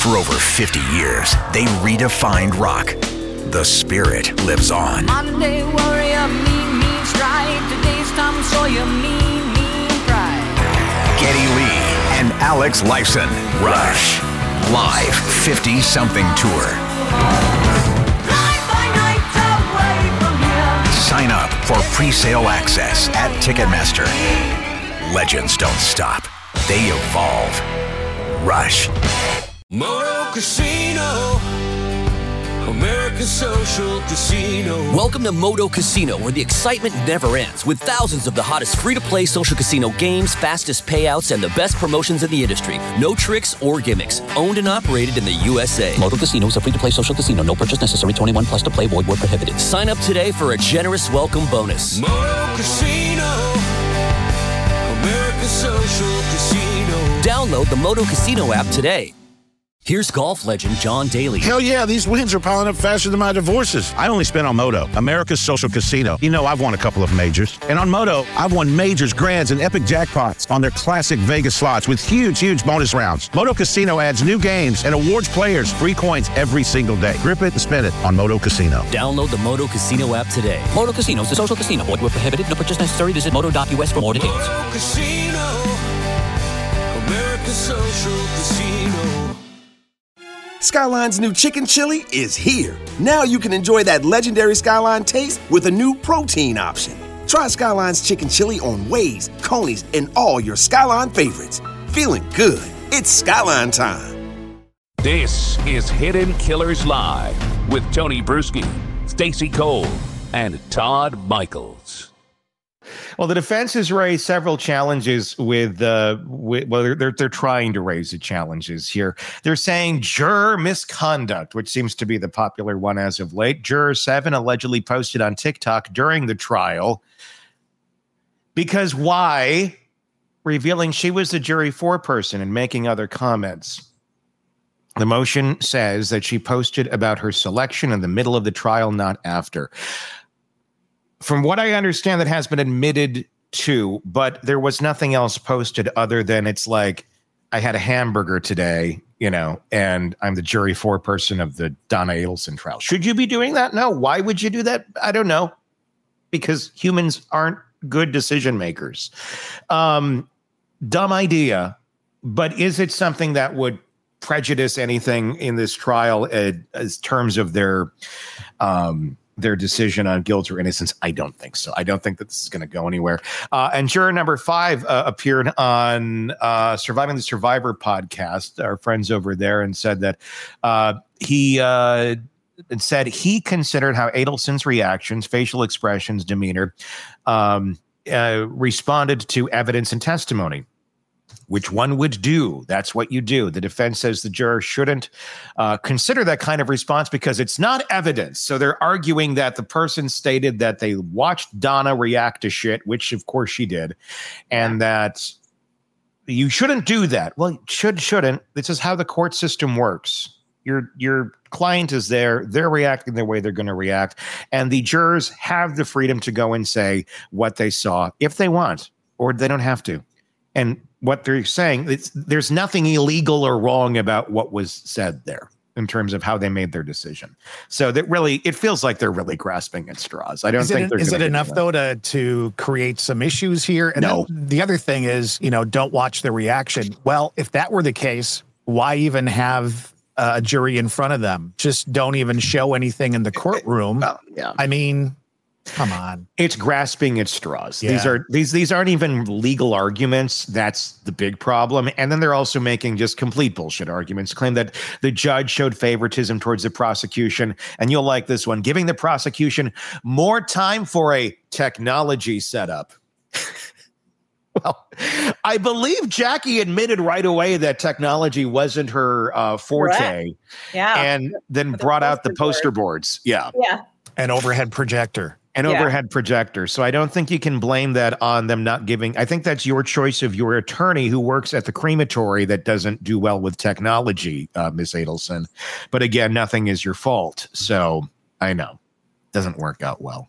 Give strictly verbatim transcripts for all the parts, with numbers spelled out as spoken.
For over fifty years, they redefined rock. The spirit lives on. Monday warrior, mean, mean strike. Today's Tom Sawyer, mean, mean pride. Geddy Lee and Alex Lifeson. Rush. Live fifty-something tour. Night by night away from here. Sign up for pre-sale access at Ticketmaster. Legends don't stop. They evolve. Rush. Moto Casino, America's social casino. Welcome to Moto Casino, where the excitement never ends, with thousands of the hottest free-to-play social casino games, fastest payouts, and the best promotions in the industry. No tricks or gimmicks. Owned and operated in the U S A. Moto Casino is a free-to-play social casino. No purchase necessary. twenty-one plus to play. Void where prohibited. Sign up today for a generous welcome bonus. Moto Casino, America's social casino. Download the Moto Casino app today. Here's golf legend John Daly. Hell yeah, these wins are piling up faster than my divorces. I only spent on Moto, America's social casino. You know, I've won a couple of majors. And on Moto, I've won majors, grands, and epic jackpots on their classic Vegas slots with huge, huge bonus rounds. Moto Casino adds new games and awards players free coins every single day. Grip it and spend it on Moto Casino. Download the Moto Casino app today. Moto Casino is a social casino. Void where prohibited. No purchase necessary. Visit moto dot U S for more details. Moto Casino, America's social casino. Skyline's new chicken chili is here. Now you can enjoy that legendary Skyline taste with a new protein option. Try Skyline's chicken chili on Waze, Coney's, and all your Skyline favorites. Feeling good. It's Skyline time. This is Hidden Killers Live with Tony Bruschi, Stacey Cole, and Todd Michaels. Well, the defense has raised several challenges with, uh, with well, they're, they're they're trying to raise the challenges here. They're saying juror misconduct, which seems to be the popular one as of late. Juror seven allegedly posted on TikTok during the trial because why? Revealing she was the jury foreperson and making other comments. The motion says that she posted about her selection in the middle of the trial, not after. From what I understand, that has been admitted to, but there was nothing else posted other than it's like, I had a hamburger today, you know, and I'm the jury foreperson of the Donna Adelson trial. Should you be doing that? No. Why would you do that? I don't know. Because humans aren't good decision makers. Um, dumb idea, but is it something that would prejudice anything in this trial uh, as terms of their um their decision on guilt or innocence? I don't think so. I don't think that this is going to go anywhere. Uh, and juror number five uh, appeared on uh, Surviving the Survivor podcast, our friends over there, and said that uh, he uh, said he considered how Adelson's reactions, facial expressions, demeanor um, uh, responded to evidence and testimony, which one would do. That's what you do. The defense says the juror shouldn't uh, consider that kind of response because it's not evidence. So they're arguing that the person stated that they watched Donna react to shit, which of course she did, and that you shouldn't do that. Well, should, shouldn't. This is how the court system works. Your, your client is there. They're reacting the way they're going to react. And the jurors have the freedom to go and say what they saw if they want, or they don't have to. And what they're saying, it's, there's nothing illegal or wrong about what was said there in terms of how they made their decision. So that really, it feels like they're really grasping at straws. I don't is think it, they're is it gonna enough that. though to to create some issues here? And No. then the other thing is, you know, don't watch the reaction. Well, if that were the case, why even have a jury in front of them? Just don't even show anything in the courtroom. Well, yeah. I mean, come on. It's grasping at straws. Yeah. These are these these aren't even legal arguments. That's the big problem. And then they're also making just complete bullshit arguments, claim that the judge showed favoritism towards the prosecution. And you'll like this one, giving the prosecution more time for a technology setup. Well, I believe Jackie admitted right away that technology wasn't her uh, forte. Correct. Yeah. And then For the brought out the poster poster board. boards. Yeah. Yeah. An overhead projector. An Yeah. overhead projector. So I don't think you can blame that on them not giving. I think that's your choice of your attorney who works at the crematory that doesn't do well with technology, uh, Miss Adelson. But again, nothing is your fault. So I know. Doesn't work out well.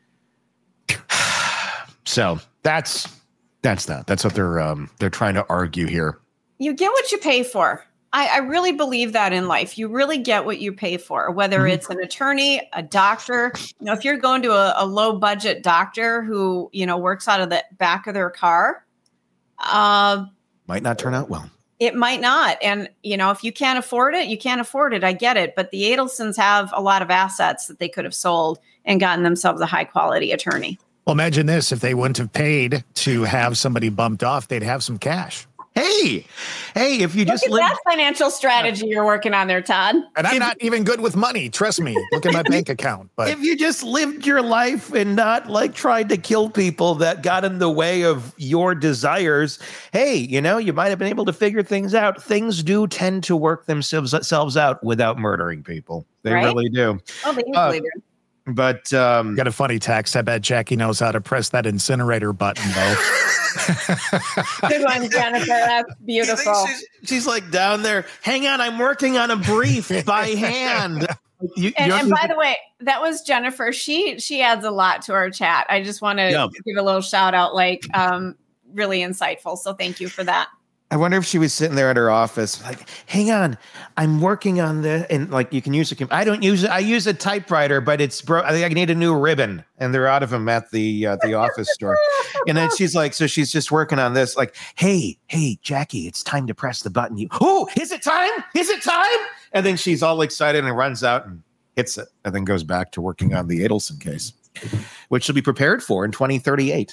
So that's that's that. That's what they're um, they're trying to argue here. You get what you pay for. I, I really believe that in life. You really get what you pay for, whether mm-hmm. it's an attorney, a doctor. You know, if you're going to a, a low budget doctor who, you know, works out of the back of their car, uh, might not turn out well. It might not. And, you know, if you can't afford it, you can't afford it. I get it. But the Adelsons have a lot of assets that they could have sold and gotten themselves a high quality attorney. Well, imagine this. If they wouldn't have paid to have somebody bumped off, they'd have some cash. Hey, hey, if you Look just at live- that financial strategy you're working on there, Todd. And I'm if, not even good with money. Trust me. Look at my bank account. But if you just lived your life and not like tried to kill people that got in the way of your desires, hey, you know, you might have been able to figure things out. Things do tend to work themselves, themselves out without murdering people. They right? really do. Oh, they usually uh, do. But um, got a funny text. I bet Jackie knows how to press that incinerator button, though. Good one, Jennifer. That's beautiful. She's, she's like down there. Hang on, I'm working on a brief by hand. You, and, and by the way, that was Jennifer. She she adds a lot to our chat. I just want to yeah. give a little shout out, like um, really insightful. So thank you for that. I wonder if she was sitting there at her office, like, hang on, I'm working on this. And like, you can use a, I don't use it. I use a typewriter, but it's bro. I think I need a new ribbon, and they're out of them at the, uh, the office store. And then she's like, so she's just working on this, like, hey, hey, Jackie, it's time to press the button. You, oh, is it time? Is it time? And then she's all excited and runs out and hits it, and then goes back to working on the Adelson case, which she'll be prepared for in twenty thirty-eight.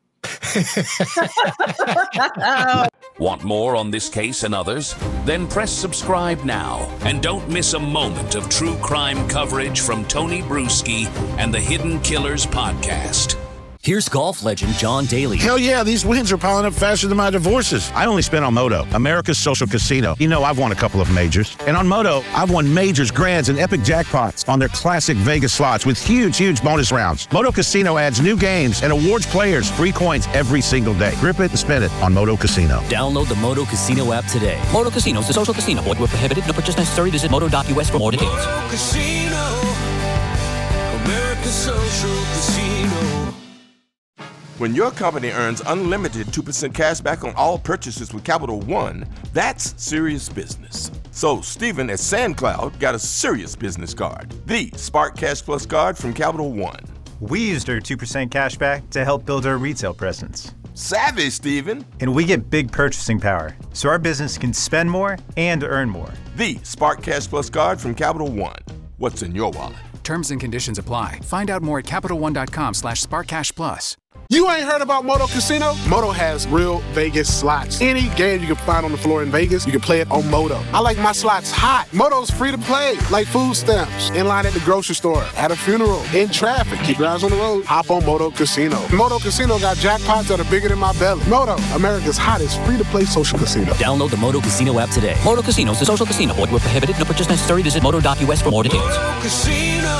Want more on this case and others? Then press subscribe now and don't miss a moment of true crime coverage from Tony Bruschi and the Hidden Killers podcast. Here's golf legend John Daly. Hell yeah, these wins are piling up faster than my divorces. I only spent on Moto, America's social casino. You know, I've won a couple of majors. And on Moto, I've won majors, grands, and epic jackpots on their classic Vegas slots with huge, huge bonus rounds. Moto Casino adds new games and awards players free coins every single day. Grip it and spend it on Moto Casino. Download the Moto Casino app today. Moto Casino is a social casino. Void where prohibited. No purchase necessary. Visit moto dot U S for more details. Moto Casino, America's social casino. When your company earns unlimited two percent cash back on all purchases with Capital One, that's serious business. So Stephen at SandCloud got a serious business card, the Spark Cash Plus card from Capital One. We used our two percent cash back to help build our retail presence. Savvy, Stephen. And we get big purchasing power, so our business can spend more and earn more. The Spark Cash Plus card from Capital One. What's in your wallet? Terms and conditions apply. Find out more at Capital One dot com slash Spark Cash Plus. You ain't heard about Moto Casino? Moto has real Vegas slots. Any game you can find on the floor in Vegas, you can play it on Moto. I like my slots hot. Moto's free to play, like food stamps, in line at the grocery store, at a funeral, in traffic. Keep your eyes on the road. Hop on Moto Casino. Moto Casino got jackpots that are bigger than my belly. Moto, America's hottest free-to-play social casino. Download the Moto Casino app today. Moto Casino is a social casino. Void where prohibited. No purchase necessary. Visit moto dot U S for more details. Moto Casino,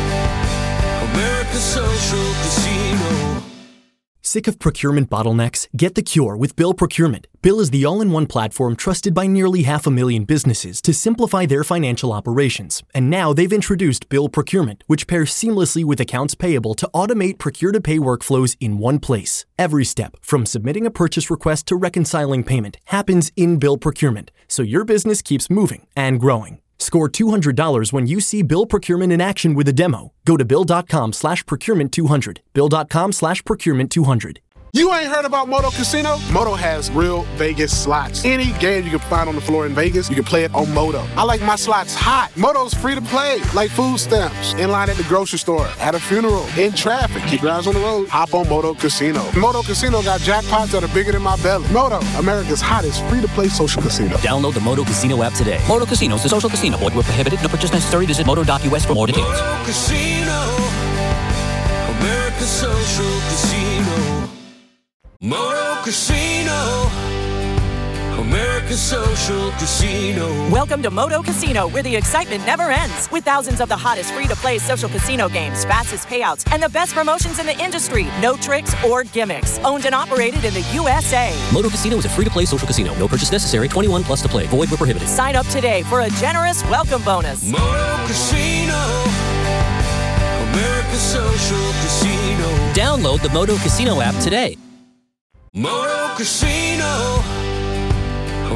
America's social casino. Sick of procurement bottlenecks? Get the cure with Bill Procurement. Bill is the all-in-one platform trusted by nearly half a million businesses to simplify their financial operations. And now they've introduced Bill Procurement, which pairs seamlessly with accounts payable to automate procure-to-pay workflows in one place. Every step, from submitting a purchase request to reconciling payment, happens in Bill Procurement, so your business keeps moving and growing. Score two hundred dollars when you see Bill Procurement in action with a demo. Go to bill dot com slash procurement two hundred. bill dot com slash procurement two hundred. You ain't heard about Moto Casino? Moto has real Vegas slots. Any game you can find on the floor in Vegas, you can play it on Moto. I like my slots hot. Moto's free to play, like food stamps, in line at the grocery store, at a funeral, in traffic. Keep your eyes on the road. Hop on Moto Casino. Moto Casino got jackpots that are bigger than my belly. Moto, America's hottest free-to-play social casino. Download the Moto Casino app today. Moto Casino is a social casino. Void where prohibited. No purchase necessary. Visit moto dot U S for more details. Moto Casino, America's social casino. Moto Casino, America's social casino. Welcome to Moto Casino, where the excitement never ends. With thousands of the hottest free-to-play social casino games, fastest payouts, and the best promotions in the industry. No tricks or gimmicks. Owned and operated in the U S A. Moto Casino is a free-to-play social casino. No purchase necessary. twenty-one plus to play. Void where prohibited. Sign up today for a generous welcome bonus. Moto Casino, America's social casino. Download the Moto Casino app today. Moto Casino,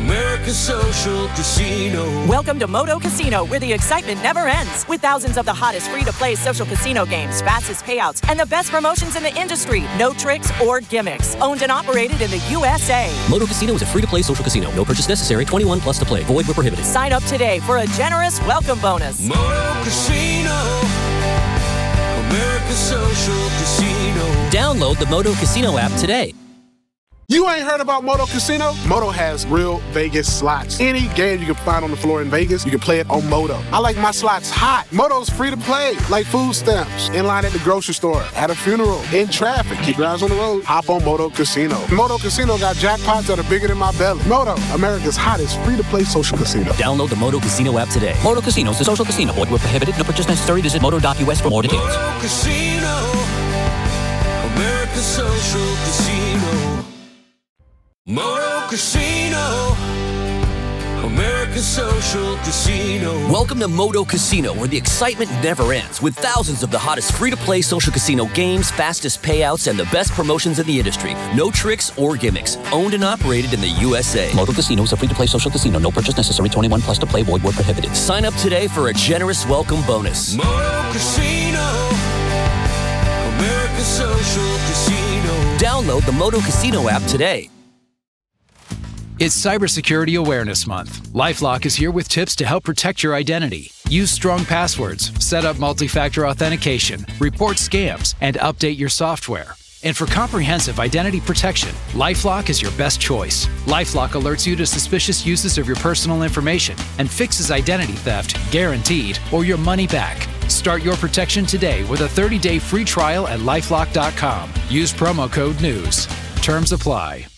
America's Social Casino. Welcome to Moto Casino, where the excitement never ends. With thousands of the hottest free-to-play social casino games, fastest payouts, and the best promotions in the industry. No tricks or gimmicks. Owned and operated in the U S A. Moto Casino is a free-to-play social casino. No purchase necessary. twenty-one plus to play. Void where prohibited. Sign up today for a generous welcome bonus. Moto Casino. America's Social Casino. Download the Moto Casino app today. You ain't heard about Moto Casino? Moto has real Vegas slots. Any game you can find on the floor in Vegas, you can play it on Moto. I like my slots hot. Moto's free to play, like food stamps, in line at the grocery store, at a funeral, in traffic. Keep your eyes on the road. Hop on Moto Casino. Moto Casino got jackpots that are bigger than my belly. Moto, America's hottest free-to-play social casino. Download the Moto Casino app today. Moto Casino is a social casino. Void where prohibited. No purchase necessary. Visit moto dot U S for more details. Moto Casino. America's Social Casino. Moto Casino. America's Social Casino. Welcome to Moto Casino, where the excitement never ends, with thousands of the hottest free-to-play social casino games, fastest payouts, and the best promotions in the industry. No tricks or gimmicks. Owned and operated in the U S A. Moto Casino is a free-to-play social casino. No purchase necessary. twenty-one plus to play. Void where prohibited. Sign up today for a generous welcome bonus. Moto Casino. America's Social Casino. Download the Moto Casino app today. It's Cybersecurity Awareness Month. LifeLock is here with tips to help protect your identity. Use strong passwords, set up multi-factor authentication, report scams, and update your software. And for comprehensive identity protection, LifeLock is your best choice. LifeLock alerts you to suspicious uses of your personal information and fixes identity theft, guaranteed, or your money back. Start your protection today with a thirty-day free trial at lifelock dot com. Use promo code NEWS. Terms apply.